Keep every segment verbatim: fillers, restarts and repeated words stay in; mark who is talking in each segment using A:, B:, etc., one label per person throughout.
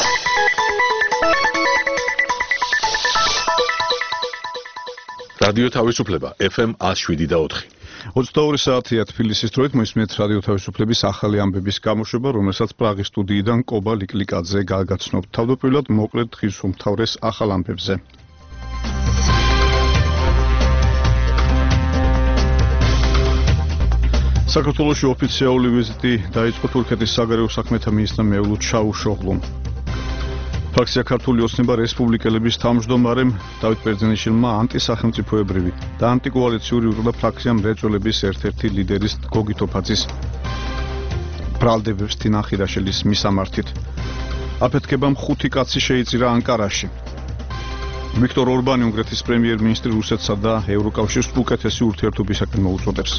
A: რადიო თავისუფლება ეფ ემ ათს შვიდი და ოთხი.
B: ოცდაორი საათია თბილისის დროით მოისმენთ რადიო თავისუფლების ახალი ამბების გამოშვება, რომელსაც პრაღის სტუდიიდან კობა ლიკლიკაძე გაგაცნობთ. თავდაპირველად მოკლედ დღის უმთავრეს ახალ ამბებზე. საქართველოში ოფიციალური ვიზიტი დაიწყო თურქეთის საგარეო საქმეთა მინისტრმა მევლუდ ჩავუშოღლუმ. ფრაქცია ქართული ოცნება რესპუბლიკელების თავმჯდომარემ დავით ბერძენიშვილმა ანტისახელმწიფოებრივი და ანტიკოალიციური უწოდა ფრაქცია მრეწველების ერთ-ერთი ლიდერის გოგი თოფაძის ბრალდებებს თინახირაშელის მისამართით. აფეთქებამ ხუთი კაცი შეიწირა ანკარაში. ვიქტორ ორბანი უნგრეთის პრემიერ-მინისტრი რუსეთსა და ევროკავშირს უკეთესი ურთიერთობისაკენ მოუწოდებს.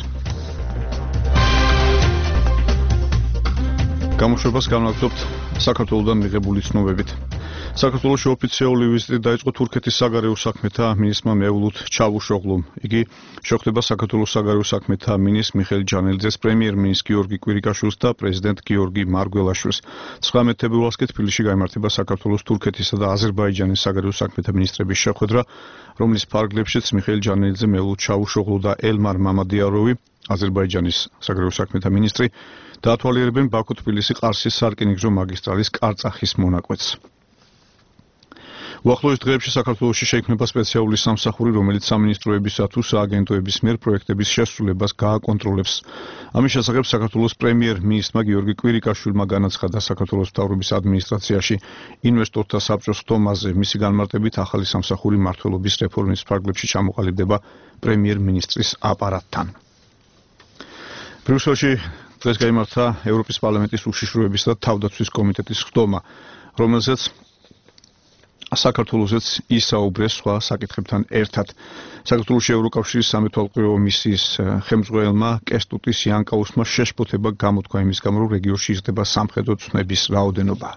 B: გამოშვებას განვაგრძობთ საქართველოდან მიღებული ცნობებით. საქართველოში ოფიციალური ვიზიტი დაიწყო თურქეთის საგარეო საქმეთა მინისტრმა მევლუდ ჩავუშოღლუმ. იგი შეხვდება საქართველოს საგარეო საქმეთა მინისტრ მიხეილ ჯანელიძეს, პრემიერ-მინისტრ გიორგი კვირიკაშვილს და პრეზიდენტ გიორგი მარგველაშვილს. ცხრამეტ თებერვალს კი თბილისში გაიმართება საქართველოს, თურქეთისა და აზერბაიჯანის საგარეო საქმეთა მინისტრების შეხვედრა, რომლის ფარგლებშიც მიხეილ ჯანელიძე, მევლუდ ჩავუშოღლუ და ელმარ მამადიაროვი, აზერბაიჯანის საგარეო საქმეთა მინისტრი, დაათვალიერებენ ბაქო-თბილისი-ყარსის სარკინიგზო მაგისტრალის კარწახის მონაკვეთს. უახლოეს დღეებში საქართველოში შეიქმნება სპეციალური სამსახური, რომელიც სამინისტროებისა თუ სააგენტოების მიერ პროექტების შესრულებას გააკონტროლებს. ამის შესახებ საქართველოს პრემიერ-მინისტრმა გიორგი კვირიკაშვილმა განაცხადა საქართველოს მთავრობის ადმინისტრაციაში ინვესტორთა საბჭოს ხდომაზე. მისი განმარტებით, ახალი სამსახური მმართველობის რეფორმის ფარგლებში ჩამოყალიბდება პრემიერ-მინისტრის აპარატთან. ბრიუსელში დღეს გაიმართა ევროპის პარლამენტის უშიშროების და თავდაცვის კომიტეტის ხდომა, რომელზეც საქართველოსაც ისაუბრეს სხვა საკითხებთან ერთად. საქართველოში ევროკავშირის სამეთვალყურეო მისიის ხელმძღვანელმა კესტუტის იანკაუსმა შეშფოთება გამოთქვა იმის გამო, რომ რეგიონში იზრდება სამხედრო ცნების რაოდენობა.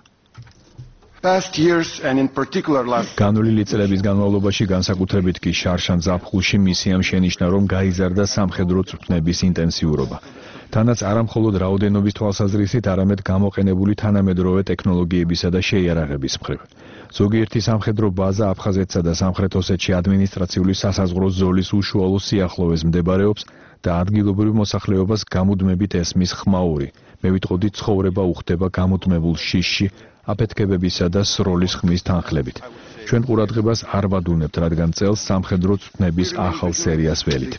C: განვლილი წლების განმავლობაში, განსაკუთრებით კი შარშან ზაფხულში მისიამ შენიშნა, რომ გაიზარდა სამხედრო წვრთნების ინტენსიურობა. თანაც არა მხოლოდ რაოდენობის თვალსაზრისით, არამედ გამოყენებული თანამედროვე ტექნოლოგიებისა და შეიარაღების მხრივ. ზოგიერთი სამხედრო ბაზა აფხაზეთსა და სამხრეთ ოსეთში ადმინისტრაციული სასაზღვრო ზოლის უშუალო სიახლოვეს მდებარეობს და ადგილობრივ მოსახლეობას გამუდმებით ესმის ხმაური. მე ვიტყოდი, ცხოვრება უხდება გამუდმებულ შიშში, აფეთქებებისა და სროლის ხმის თანხლებით. ჩვენ ყურადღებას არ ვადუნებთ, რადგან წელს სამხედრო წვრთნების ახალ სერიას ველით.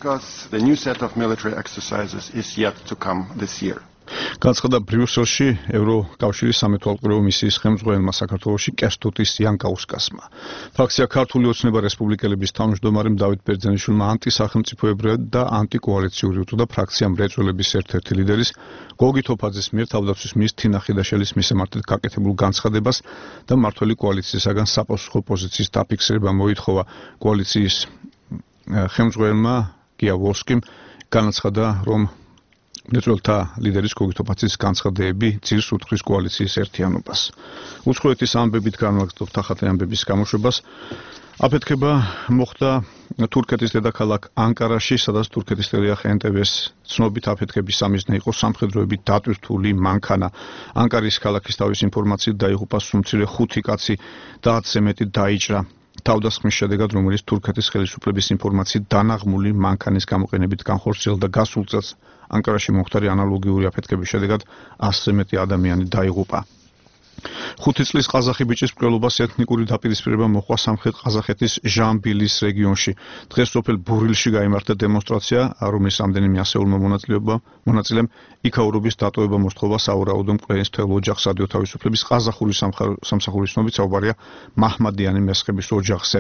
B: განცხადა ბრიუსელში ევროკავშირის სამეთვალყურეო მისიის ხელმძღვანელმა საქართველოში კესტუტის იანკაუსკასმა. ფრაქცია ქართული ოცნება რესპუბლიკელების თავმჯდომარემ დავით ბერძენიშვილმა ანტისახელმწიფოებრივი და ანტიკოალიციური უწოდა ფრაქცია მრეწველების ერთ-ერთი ლიდერის გოგი თოფაძის მიერ თავდაცვის მინისტრ თინახირაშელის მისამართით გაკეთებულ განცხადებას და მმართველი კოალიციისაგან საპასუხო პოზიციის დაფიქსირება მოითხოვა. კოალიციის ხელმძღვანელმა გია ვოლსკიმ განაცხადა, რომ მრეწველთა ლიდერის გოგი თოფაძის განცხადები ძირს უთხრის კოალიციის ერთიანობას. უცხოეთის ამბებით განვაგრძობთ ახალი ამბების გამოშვებას. აფეთქება მოხდა თურქეთის დედაქალაქ ანკარაში, სადაც თურქეთის ტელეარხ ენ ტე ვეს ცნობით აფეთქების სამიზნე იყო სამხედროებით დატვირთული მანქანა. ანკარის ქალაქის თავის ინფორმაციით დაიღუპა სულ ხუთი კაცი და ათზე მეტი დაიჭრა. თავდასხმის შედეგად, რომელიც თურქეთის ხელისუფლების ინფორმაციით დანაღმული მანქანის გამოყენებით განხორციელდა გასულ წელს ანკარაში მომხდარი ანალოგიური აფეთქების შედეგად ასზე მეტი ადამიანი დაიღუპა. ხუთი წლის ყაზახი ბიჭის მკვლელობას ეთნიკური დაპირისპირება მოჰყვა სამხრეთ ყაზახეთის ჟამბილის რეგიონში. დღეს სოფელ ბურილში გაიმართა დემონსტრაცია, რომლის რამდენიმე ასეულმა მონაწილემ იქაურობის დატოვება მოსთხოვა საურაუდო მკვლელის მთელ ოჯახს. რადიო თავისუფლების ყაზახური სამსახურის ცნობით საუბარია მაჰმადიანი მესხების ოჯახზე.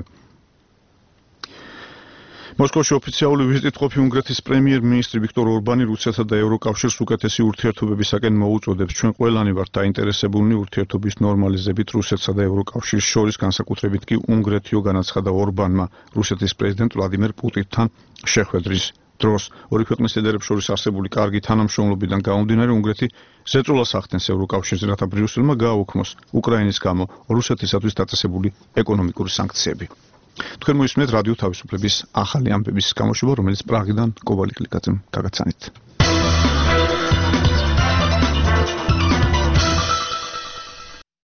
B: მოსკოვში ოფიციალური ვიზიტით ყოფი უნგრეთის პრემიერ-მინისტრი ვიქტორ ორბანი რუსეთსა და ევროკავშირს უკეთესი ურთიერთობებისაკენ მოუწოდებს. ჩვენ ყველანი ვართ დაინტერესებულნი ურთიერთობის ნორმალიზებით რუსეთსა და ევროკავშირს შორის, განსაკუთრებით კი უნგრეთიო, განაცხადა ორბანმა რუსეთის პრეზიდენტ ვლადიმერ პუტინთან შეხვედრის დროს. ორი ქვეყნის ლიდერებს შორის არსებული კარგი თანამშრომლობიდან გამომდინარე, უნგრეთი ზეწოლას ახდენს ევროკავშირზე, რათა ბრიუსელმა გააუქმოს უკრაინის გამო რუსეთისათვის დაწესებული ეკონომიკური სანქციები. თქვენ მოისმენთ რადიო თავისუფლების ახალი ამბების გამოშვება, რომელიც პრაღიდან კობა ლიკლიკაძემ გაგაცანით.